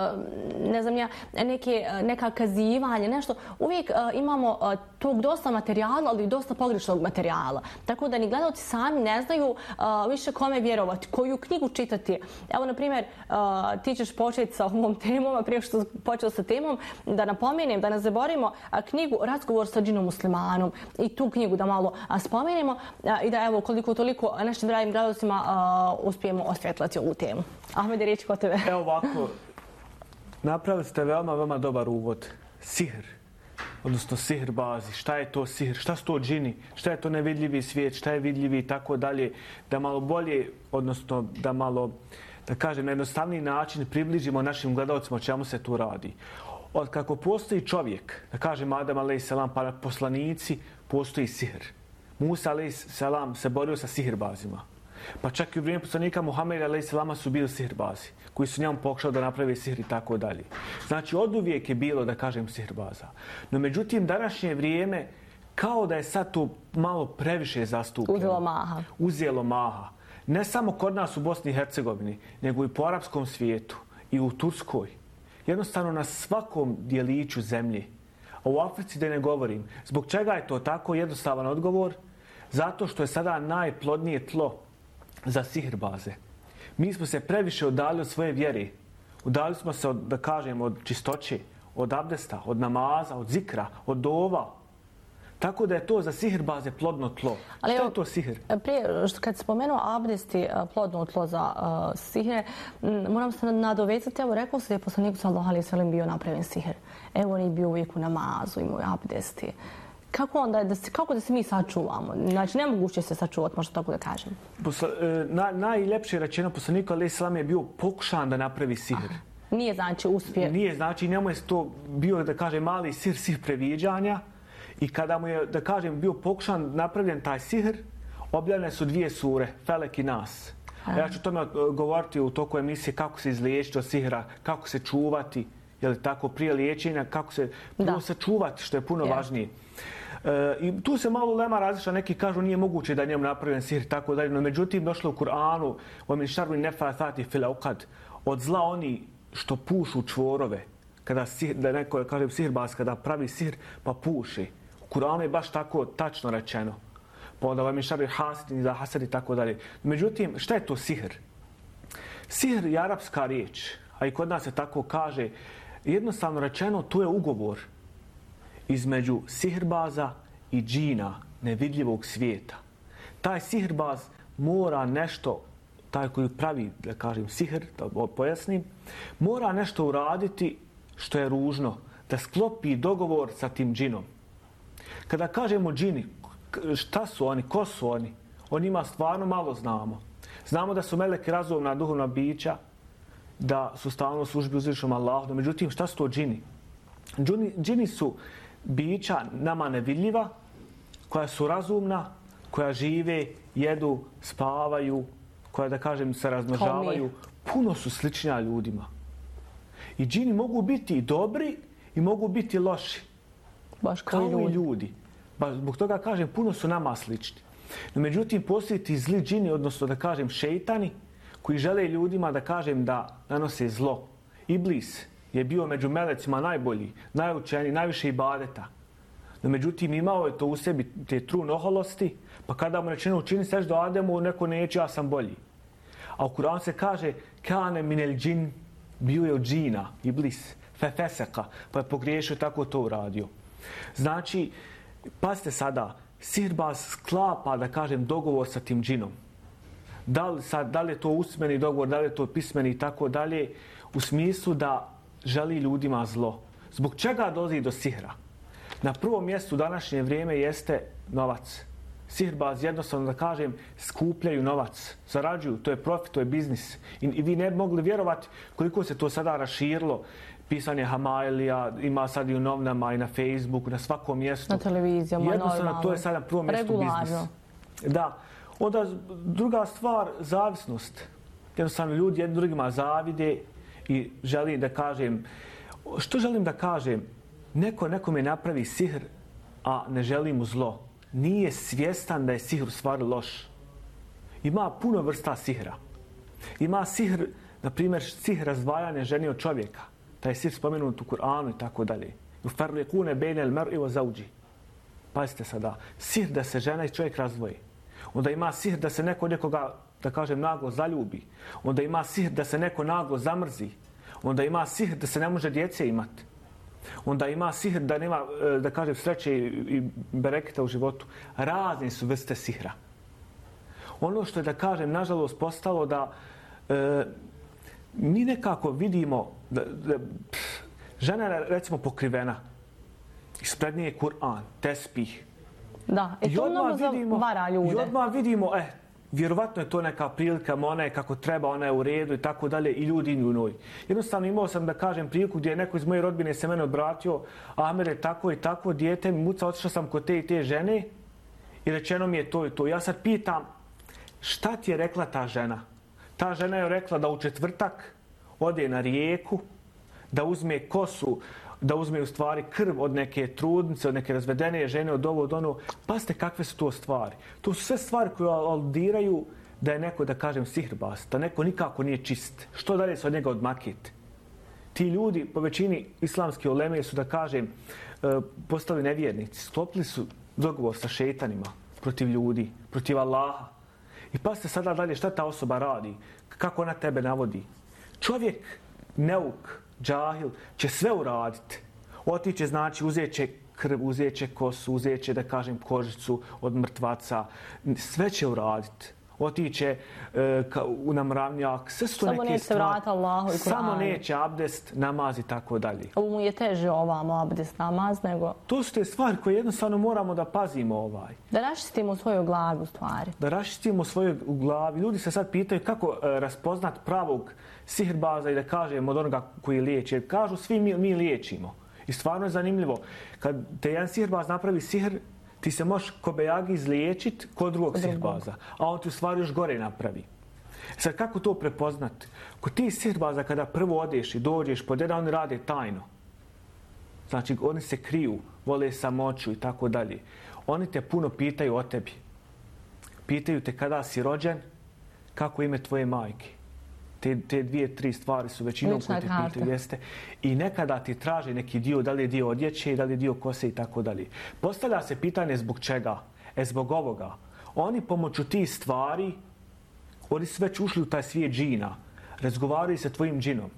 ne znam ja, neke, neka kazivanje, nešto. Uvijek uh, imamo uh, tog dosta materijala, ali i dosta pogrešnog materijala. Tako da ni gledalci sami ne znaju uh, više kome vjerovati, koju knjigu čitati. Evo, na primjer, uh, ti ćeš početi sa ovom temom, a prije što počeo sa temom, da napomenem, da ne zaboravimo uh, knjigu Razgovor sa džinom muslimanom i tu knjigu da malo uh, spomenemo uh, i da evo koliko toliko našim dragim gledalcima uh, uspijemo osvjetlati ovu temu. Ahmede, riječ kod tebe. Evo ovako, napravili ste veoma, veoma dobar uvod. Sihr, odnosno sihr bazi. Šta je to sihr? Šta su to džini? Šta je to nevidljivi svijet? Šta je vidljivi i tako dalje? Da malo bolje, odnosno da malo, da kažem, na jednostavniji način približimo našim gledalcima o čemu se tu radi. Od kako postoji čovjek, da kažem Adam a.s. pa poslanici, postoji sihr. Musa a.s. se borio sa sihrbazima. Pa čak i u vrijeme poslanika Muhameda a.s. su bili sihirbazi, koji su njemu pokušali da naprave sihr i tako dalje. Znači, od uvijek je bilo, da kažem, sihirbaza. No, međutim, današnje vrijeme, kao da je sad to malo previše zastupljeno. Uzelo maha. Uzelo maha. Ne samo kod nas u Bosni i Hercegovini, nego i po arapskom svijetu i u Turskoj. Jednostavno na svakom dijeliću zemlje. A u Africi da ne govorim. Zbog čega je to tako? Jednostavan odgovor. Zato što je sada najplodnije tlo za sihirbaze. Mi smo se previše udali od svoje vjere. Udali smo se, od, da kažem, od čistoće, od abdesta, od namaza, od zikra, od dova. Tako da je to za sihirbaze plodno tlo. Ali što je to sihr? Prije, što kad spomenuo abdesti plodno tlo za uh, sihre, moram se nadovezati, evo rekao se da je poslanik sallallahu alejhi ve sellem bio napravljen sihr. Evo on je bio uvijek u namazu, imao abdesti. Kako onda, da se, kako da se mi sačuvamo? Znači, nemoguće se sačuvati, možda tako da kažem. Posla, na, najljepše rečeno, poslanik alejhi selam je bio pokušan da napravi sihr. Aha. Nije znači uspije. Nije znači, njemu je to bio, da kažem, mali sihr, sihr previđanja. I kada mu je, da kažem, bio pokušan napravljen taj sihr, objavljene su dvije sure, Felek i Nas. Aha. Ja ću tome govoriti u toku emisije kako se izliječiti od sihra, kako se čuvati, je li tako, prije liječenja, kako se prvo sačuvati, što je puno yeah. važnije. E, I tu se malo lema različa, neki kažu nije moguće da njemu napravljen sihr, tako dalje, no međutim došlo u Kur'anu, o min šarri nefathati fil uqad, od zla oni što pušu čvorove, kada sihr, da neko kaže sihirbaz, kada pravi sihr pa puši. U Kur'anu je baš tako tačno rečeno. Pa onda o min šarri hasidin iza hasad i tako dalje. Međutim, šta je to sihr? Sihr je arapska riječ, a i kod nas se tako kaže, jednostavno rečeno, to je ugovor između sihirbaza i džina nevidljivog svijeta. Taj sihirbaz mora nešto, taj koji pravi, da kažem, sihir, da pojasnim, mora nešto uraditi što je ružno, da sklopi dogovor sa tim džinom. Kada kažemo džini, šta su oni, ko su oni, o njima stvarno malo znamo. Znamo da su meleki razumna duhovna bića, da su stalno u službi uzvišenom Allahu. Međutim, šta su to džini? Džini, džini su bića nama nevidljiva, koja su razumna, koja žive, jedu, spavaju, koja, da kažem, se razmnožavaju. Puno su sličnija ljudima. I džini mogu biti i dobri i mogu biti loši. Baš kao ljudi. i ljudi. Ba, zbog toga kažem, puno su nama slični. No, međutim, postoji ti zli džini, odnosno da kažem šejtani, koji žele ljudima da kažem da nanose zlo. Iblis je bio među melecima najbolji, najučeniji, najviše ibadeta. No, međutim, imao je to u sebi, te trun oholosti, pa kada mu rečeno učini seždu Ademu, neko neće, ja sam bolji. A u Kur'anu se kaže, kane minel džin, bio je od džina, Iblis, fe feseka, pa je pogriješio, tako to uradio. Znači, pazite sada, sihirbaz sklapa, da kažem, dogovor sa tim džinom. Da li, sad, da li je to usmeni dogovor, da li je to pismeni i tako dalje, u smislu da želi ljudima zlo. Zbog čega dolazi do sihra? Na prvom mjestu u današnje vrijeme jeste novac. Sihirbaz, jednostavno da kažem, skupljaju novac, zarađuju, to je profit, to je biznis. I, i vi ne bi mogli vjerovati koliko se to sada raširilo. Pisanje Hamailija, ima sad i u novinama i na Facebooku, na svakom mjestu. Na televizijama, jednostavno, normalno. to je sada na prvom mjestu biznis. Da. Onda druga stvar, zavisnost. Jednostavno ljudi jednim drugima zavide i želi da kažem, što želim da kažem, neko nekome napravi sihr, a ne želi mu zlo. Nije svjestan da je sihr u stvari loš. Ima puno vrsta sihra. Ima sihr, na primjer, sihr razdvajanja žene od čovjeka. Taj sihr spomenut u Kur'anu i tako dalje. Yufarriqune bejne al-mar'i wa zawji. Pazite sada, sihr da se žena i čovjek razdvoji. Onda ima sihr da se neko nekoga, da kažem, naglo zaljubi. Onda ima sihr da se neko naglo zamrzi. Onda ima sihr da se ne može djece imati. Onda ima sihr da nema, da kažem, sreće i bereketa u životu. Razne su vrste sihra. Ono što je, da kažem, nažalost postalo da e, mi nekako vidimo da, da pff, žena je, recimo, pokrivena. Ispred nje je Kur'an, tespih. Da, i to mnogo zavara ljude. I odmah vidimo, eh, vjerovatno je to neka prilika, ona je kako treba, ona je u redu i tako dalje, i ljudi idu u njoj. Jednostavno imao sam, da kažem, priliku gdje je neko iz moje rodbine se mene obratio, Ahmed je tako i tako, dijete mi muca, otišao sam kod te i te žene i rečeno mi je to i to. Ja sad pitam, šta ti je rekla ta žena? Ta žena je rekla da u četvrtak ode na rijeku, da uzme kosu, da uzme u stvari krv od neke trudnice, od neke razvedene žene, od ovo, od ono. Pazite kakve su to stvari. To su sve stvari koje aludiraju da je neko, da kažem, sihirbaz, da neko nikako nije čist. Što dalje se od njega odmakiti? Ti ljudi, po većini islamske uleme, su, da kažem, postali nevjernici. Sklopili su dogovor sa šeitanima protiv ljudi, protiv Allaha. I pazite sada dalje šta ta osoba radi, kako ona tebe navodi. Čovjek, neuk, džahil, će sve uraditi. Otiće, znači, uzet će krv, uzet će kosu, uzet će, da kažem, kožicu od mrtvaca. Sve će uraditi. Otiće e, ka, u namravnjak. Sve su to samo neke stvari. Vrata Allahu i samo neće abdest, namaz i tako dalje. Ovo mu je teže ovamo abdest, namaz, nego... To su te stvari koje jednostavno moramo da pazimo ovaj. Da raščistimo svoju glavu stvari. Da raščistimo svoju glavu. Ljudi se sad pitaju kako e, raspoznat pravog sihirbaza i da kažem od onoga koji liječi. Jer kažu svi mi, mi liječimo. I stvarno je zanimljivo. Kad te jedan sihirbaz napravi sihr, ti se možeš ko bejagi izliječiti kod drugog sihirbaza. A on ti u stvari još gore napravi. Sad kako to prepoznati? Kod ti sihirbaza kada prvo odeš i dođeš pod jedan, oni rade tajno. Znači oni se kriju, vole samoću i tako dalje. Oni te puno pitaju o tebi. Pitaju te kada si rođen, kako ime tvoje majke. Te, te dvije, tri stvari su većinom koje te pitaju, jeste. I nekada ti traže neki dio, da li je dio odjeće, da li je dio kose i tako dalje. Postavlja se pitanje zbog čega? E zbog ovoga. Oni pomoću tih stvari, oni su već ušli u taj svijet džina. Razgovaraju sa tvojim džinom.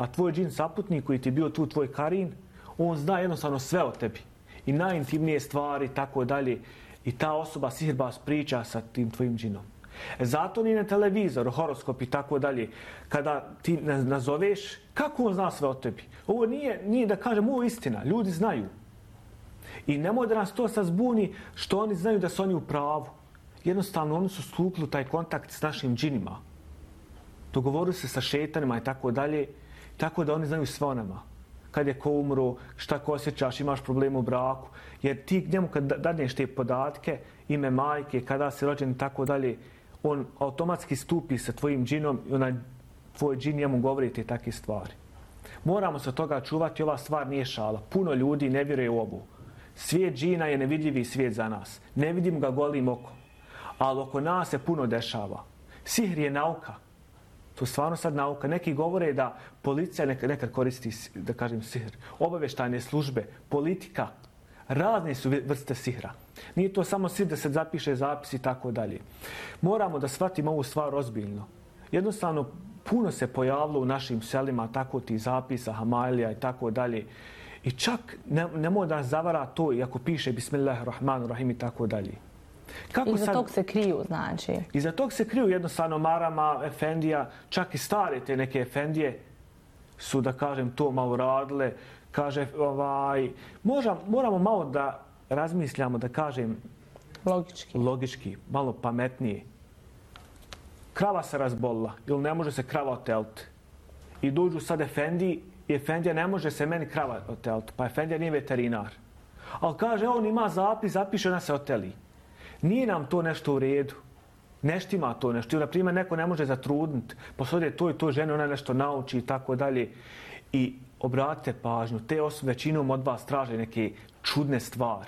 A tvoj džin saputnik koji ti je bio tu, tvoj karin, on zna jednostavno sve o tebi. I najintimnije stvari, tako dalje. I ta osoba sihirbaz priča sa tim tvojim džinom. E zato ni na televizor, horoskop i tako dalje, kada ti nazoveš, kako on zna sve o tebi? Ovo nije, nije da kažem, ovo je istina, ljudi znaju. I nemoj da nas to sad zbuni što oni znaju da su oni u pravu. Jednostavno, oni su stupili taj kontakt s našim džinima. Dogovorili se sa šetanima i tako dalje, tako da oni znaju sve o nama. Kad je ko umro, šta ko osjećaš, imaš problem u braku. Jer ti njemu kad dadneš te podatke, ime majke, kada si rođen i tako dalje, on automatski stupi sa tvojim džinom i onaj tvoj džin njemu govori te takve stvari. Moramo se toga čuvati, ova stvar nije šala. Puno ljudi ne vjeruje u ovu. Svijet džina je nevidljivi svijet za nas. Ne vidim ga golim okom. Ali oko nas se puno dešava. Sihr je nauka. To je stvarno sad nauka. Neki govore da policija nekad koristi, da kažem, sihr. Obavještajne službe, politika. Razne su vrste sihra. Nije to samo sihr da se zapiše zapis i tako dalje. Moramo da shvatimo ovu stvar ozbiljno. Jednostavno, puno se pojavilo u našim selima tako ti zapisa, hamailija i tako dalje. I čak ne, nemoj da nas zavara to i ako piše Bismillahirrahmanirrahim i tako dalje. Kako Iza sad, tog se kriju, znači? Iza tog se kriju jednostavno marama, efendija, čak i stare te neke efendije su, da kažem, to malo radile. Kaže, ovaj, možda, moramo malo da razmišljamo, da kažem, logički, logički malo pametnije. Krava se razbolila ili ne može se krava oteliti. I dođu sad efendiji i efendija ne može se meni krava oteliti. Pa efendija nije veterinar. Ali kaže, on ima zapis, zapiše, ona se oteli. Nije nam to nešto u redu. Nešto ima to nešto. Ili, na primjer, neko ne može zatrudniti. Poslije toj toj žene, ona nešto nauči i tako dalje. I obratite pažnju, te osobe većinom od vas traže neke čudne stvari.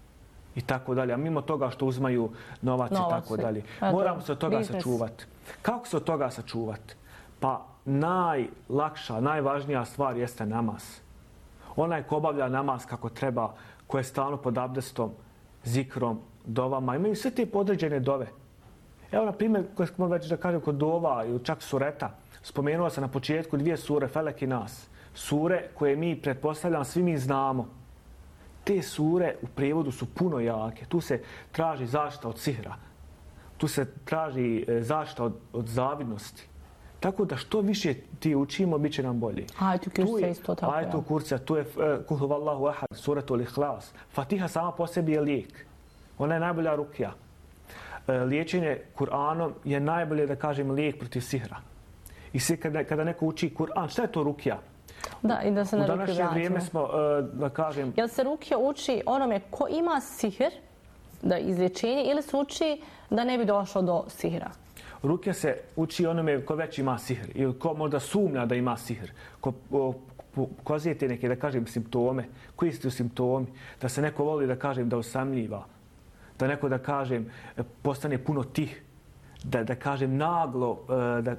I tako dalje. A mimo toga što uzmaju novac, novac i tako dalje. Moramo se od toga business. sačuvati. Kako se od toga sačuvati? Pa najlakša, najvažnija stvar jeste namaz. Onaj ko obavlja namaz kako treba, ko je stalno pod abdestom, zikrom, dovama, imaju sve te podređene dove. Evo, na primjer, koje smo već da kažem kod dova ili čak sureta, spomenuo sam na početku dvije sure, Felek i Nas. Sure koje mi, pretpostavljam, svi mi znamo. Te sure u prijevodu su puno jake. Tu se traži zaštita od sihra. Tu se traži zaštita od, od zavidnosti. Tako da što više ti učimo, bit će nam bolje. Ajetu kurca isto tako. Ajetu kurca, tu je Kul huvallahu ahad, suratul ihlas. Fatiha sama po sebi je lijek. Ona je najbolja rukja. Liječenje Kur'anom je najbolje, da kažem, lijek protiv sihra. I svi kada, kada neko uči Kur'an, šta je to rukja? Da, i da se na rukju vratimo. U današnje vrijeme smo, da kažem... Jel se rukja uči onome ko ima sihr, da izlječenje, ili se uči da ne bi došlo do sihra? Rukja se uči onome ko već ima sihr ili ko možda sumnja da ima sihr. Ko pokazuje te neke, da kažem, simptome. Koji su simptomi? Da se neko voli, da kažem, da osamljiva. Da neko, da kažem, postane puno tih. Da, da kažem, naglo, da,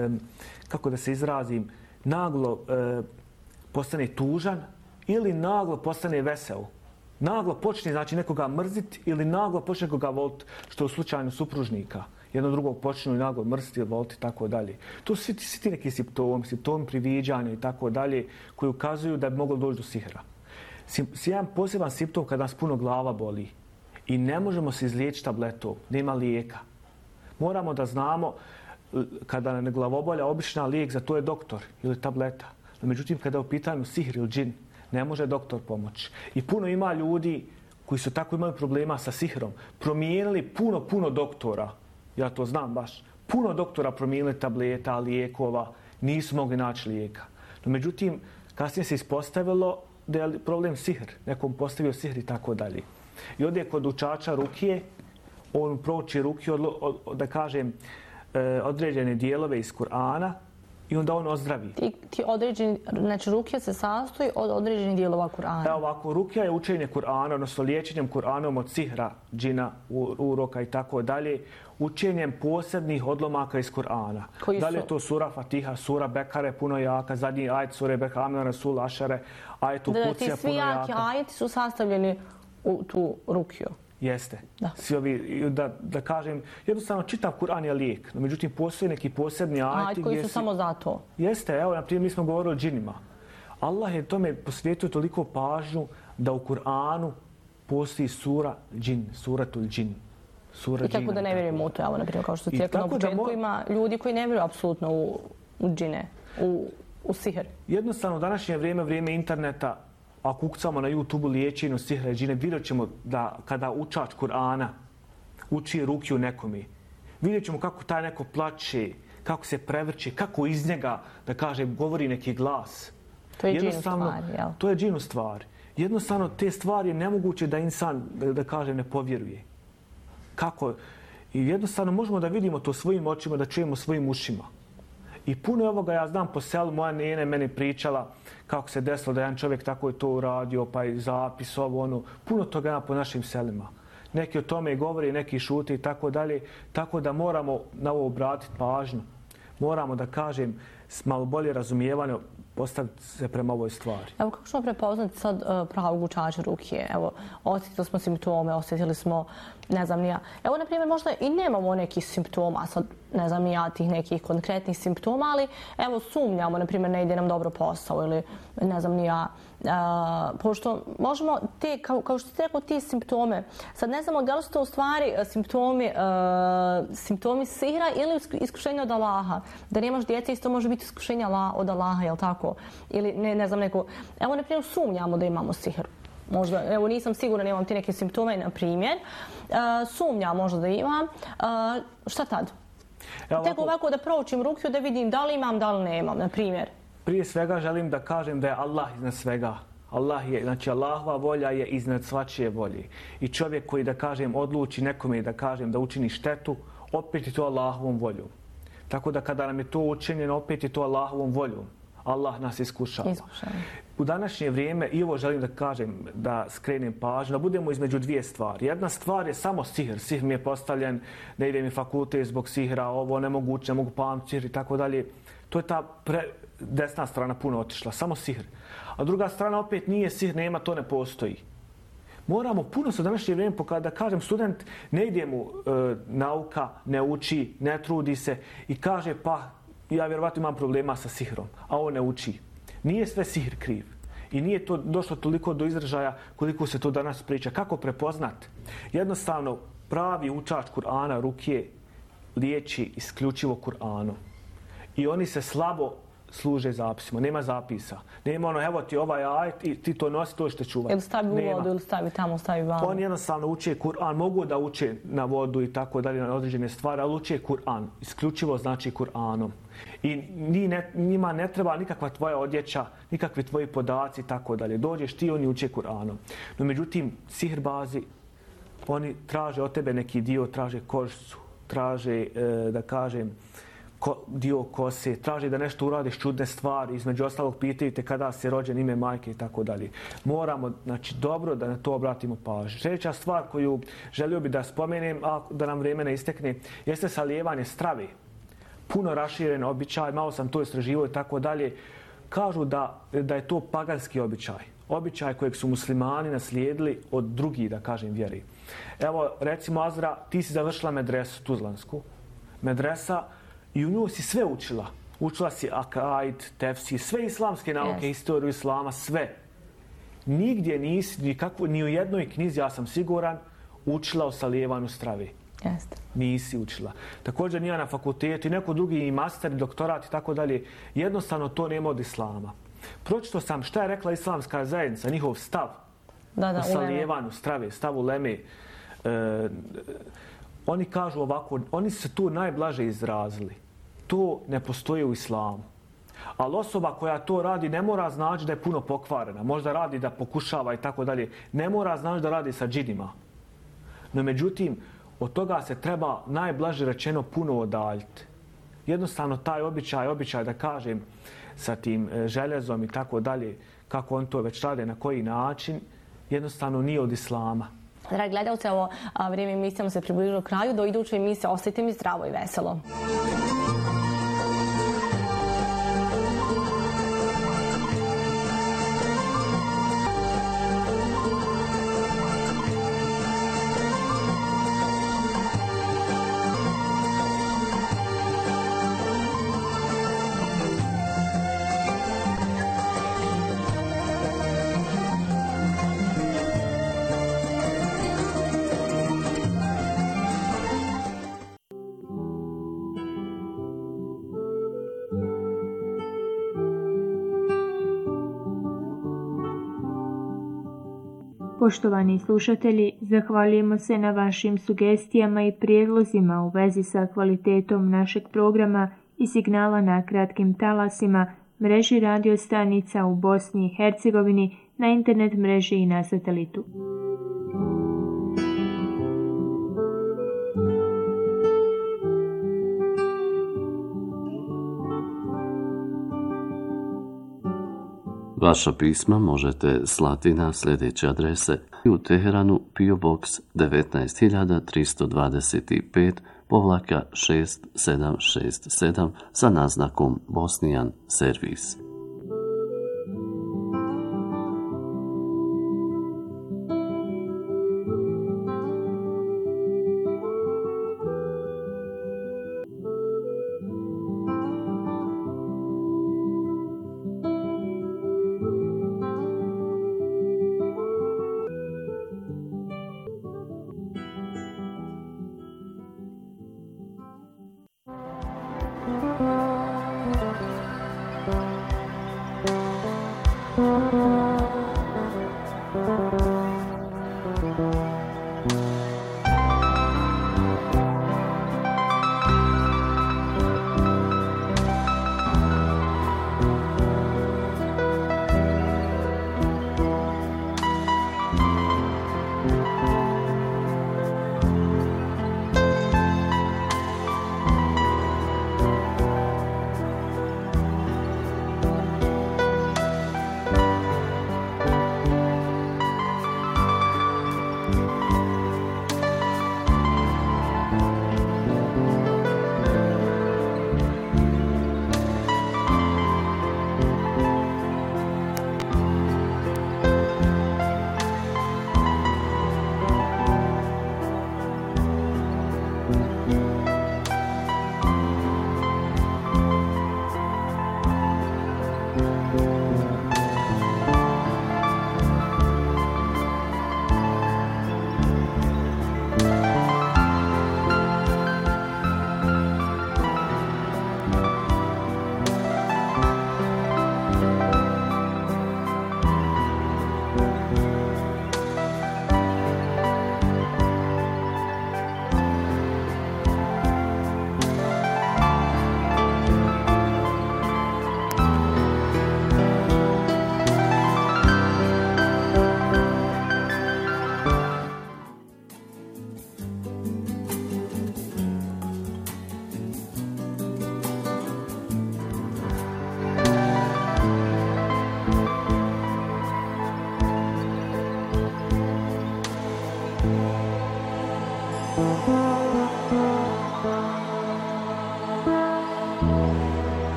kako da se izrazim, naglo postane tužan ili naglo postane vesel. Naglo počne, znači, nekoga mrziti ili naglo počne nekoga voliti, što je u slučaju supružnika. Jedno drugog počnu i naglo mrziti ili voliti i tako dalje. To su svi, svi ti neki simptomi, simptomi priviđanja i tako dalje, koji ukazuju da bi moglo doći do sihra. Jedan poseban simptom kada nas puno glava boli i ne možemo se izliječiti tabletom, nema lijeka. Moramo da znamo kada nam glavobolja, obična lijek za to je doktor ili tableta. No, međutim, kada je u pitanju sihr ili džin, ne može doktor pomoći. I puno ima ljudi koji su tako imali problema sa sihrom, promijenili puno, puno doktora. Ja to znam baš. Puno doktora promijenili tableta, lijekova, nisu mogli naći lijeka. No, međutim, kasnije se ispostavilo da je problem sihr. Nekom postavio sihr i tako dalje. I ovdje kod učača rukije, on prouči rukiju, od, od, da kažem, određene dijelove iz Kur'ana i onda on ozdravi. Ti, ti određeni, znači rukija se sastoji od određenih dijelova Kur'ana. Evo ovako, rukija je učenje Kur'ana, odnosno liječenjem Kur'anom od sihra, džina, uroka i tako dalje, učenjem posebnih odlomaka iz Kur'ana. Da li je to sura Fatiha, sura Bekare, puno jaka, zadnji ajet sure Bekare, Amina Rasul, Ašare, ajet u Kucija, puno jaka. Ti svi jaki ajeti su sastavljeni u tu rukiju. Jeste. Da. Svi ovi, da, da kažem, jednostavno čitav Kur'an je lijek, no međutim postoje neki posebni ajeti Ajeti koji su si... samo za to. Jeste, evo, na primjer, mi smo govorili o džinima. Allah je tome posvijetio toliko pažnju da u Kur'anu postoji sura džin, suratul džin. Sura I tako džina, da ne vjerujemo u to, evo, na primjer, kao što ti rekao na početku, mo... ima ljudi koji ne vjeruju apsolutno u, u džine, u, u sihr. Jednostavno, u današnje vrijeme, vrijeme interneta, ako ukucamo na YouTube-u liječenju sihra i džine, vidjet ćemo da kada učač Kur'ana uči rukiju nekome, vidjet ćemo kako taj neko plače, kako se prevrće, kako iz njega, da kaže, govori neki glas. To je džinu stvar, jel? To je džinu stvar. Jednostavno, te stvari je nemoguće da insan, da, da kaže, ne povjeruje. Kako? I jednostavno možemo da vidimo to svojim očima, da čujemo svojim ušima. I puno ovoga ja znam po selu, moja nena je meni pričala kako se desilo da jedan čovjek tako je to uradio, pa i zapis, ovo, ono. Puno toga ima po našim selima. Neki o tome govori, neki šute i tako dalje. Tako da moramo na ovo obratiti pažnju. Moramo, da kažem, s malo bolje razumijevanje postaviti se prema ovoj stvari. Evo, kako ćemo prepoznati sad uh, pravog učača rukije? Evo, osjetili smo simptome, osjetili smo, ne znam ni ja. Evo, na primjer, možda i nemamo nekih simptoma, sad ne znam ni ja tih nekih konkretnih simptoma, ali evo, sumnjamo, na primjer, ne ide nam dobro posao ili ne znam ni ja. Uh, pošto možemo te, kao, kao što ste rekao, ti simptome, sad ne znamo da li su to u stvari simptomi, uh, simptomi sihra ili iskušenja od Allaha. Da nemaš djece, isto može biti iskušenja od Allaha, jel tako? Ili ne, ne znam neko... Evo, na primjer, sumnjamo da imamo sihr. Možda, evo, nisam sigurna, nemam ti neke simptome, na primjer. Uh, sumnjam možda da imam. Uh, šta tad? Evo, Tek ovako da proučim rukiju, da vidim da li imam, da li nemam, na primjer. Prije svega želim da kažem da je Allah iznad svega. Allah je, znači Allahova volja je iznad svačije volje. I čovjek koji, da kažem, odluči nekome, da kažem, da učini štetu, opet je to Allahovom voljom. Tako da kada nam je to učinjeno, opet je to Allahovom voljom. Allah nas iskušava. Iskušava. U današnje vrijeme, i ovo želim da kažem, da skrenem pažnju, da budemo između dvije stvari. Jedna stvar je samo sihr. Sihr mi je postavljen, ne ide mi fakultet zbog sihra, ovo nemoguće, ne mogu pamtiti sihr i tako dalje. To je ta pre, desna strana puno otišla, samo sihr. A druga strana opet nije sihr, nema, to ne postoji. Moramo puno se u današnje vrijeme pokazati, da kažem, student ne ide mu e, nauka, ne uči, ne trudi se i kaže pa ja vjerovatno imam problema sa sihrom, a on ne uči. Nije sve sihr kriv. I nije to došlo toliko do izražaja koliko se to danas priča. Kako prepoznat? Jednostavno, pravi učač Kur'ana, rukije, liječi isključivo Kur'anom. I oni se slabo služe zapisima. Nema zapisa. Nema ono, evo ti ovaj ajet i ti to nosi, to što čuvati. Ili stavi u vodu, ili stavi tamo, stavi vamo. Oni jednostavno uče Kur'an, mogu da uče na vodu i tako dalje, na određene stvari, ali uče Kur'an. Isključivo znači Kur'anom. I ni ne, njima ne treba nikakva tvoja odjeća, nikakvi tvoji podaci i tako dalje. Dođeš ti, oni uče Kur'anom. No međutim, sihrbazi, oni traže od tebe neki dio, traže kožicu, traže, e, da kažem, Ko, dio kose, traži da nešto uradiš čudne stvari, između ostalog pitaju te kada si rođen, ime majke i tako dalje. Moramo, znači, dobro da na to obratimo pažnju. Sljedeća stvar koju želio bi da spomenem, a da nam vrijeme ne istekne, jeste salijevanje strave. Puno raširen običaj, malo sam to istraživao i tako dalje. Kažu da, da je to paganski običaj. Običaj kojeg su muslimani naslijedili od drugih, da kažem, vjeri. Evo, recimo, Azra, ti si završila medresu Tuzlansku. Medresa, i u nju si sve učila. Učila si akaid, tefsir, sve islamske nauke, yes. Historiju islama, sve. Nigdje nisi, nikakvo, ni u jednoj knjizi, ja sam siguran, učila o salijevanju strave. Jeste. Nisi učila. Također nije na fakultetu i neko drugi i master, doktorat i tako dalje. Jednostavno to nema od islama. Pročito sam šta je rekla islamska zajednica, njihov stav da, da, o salijevanju strave, stav uleme. E, oni kažu ovako, oni se tu najblaže izrazili. To ne postoji u islamu. Ali osoba koja to radi ne mora znači da je puno pokvarena. Možda radi da pokušava i tako dalje. Ne mora znači da radi sa džinima. No međutim, od toga se treba najblaže rečeno puno odaljiti. Jednostavno taj običaj, običaj da kažem sa tim željezom i tako dalje, kako on to već rade, na koji način, jednostavno nije od islama. Dragi gledalci, ovo vrijeme emisijama se približilo kraju. Do iduće emisije ostajte mi zdravo i veselo. Poštovani slušatelji, zahvaljujemo se na vašim sugestijama i prijedlozima u vezi sa kvalitetom našeg programa i signala na kratkim talasima, mreži radio stanica u Bosni i Hercegovini, na internet mreži i na satelitu. Vaša pisma možete slati na sljedeće adrese: u Teheranu P O Box devetnaest hiljada tristo dvadeset pet povlaka šest sedam šest sedam sa naznakom Bosnijan servis. Thank you.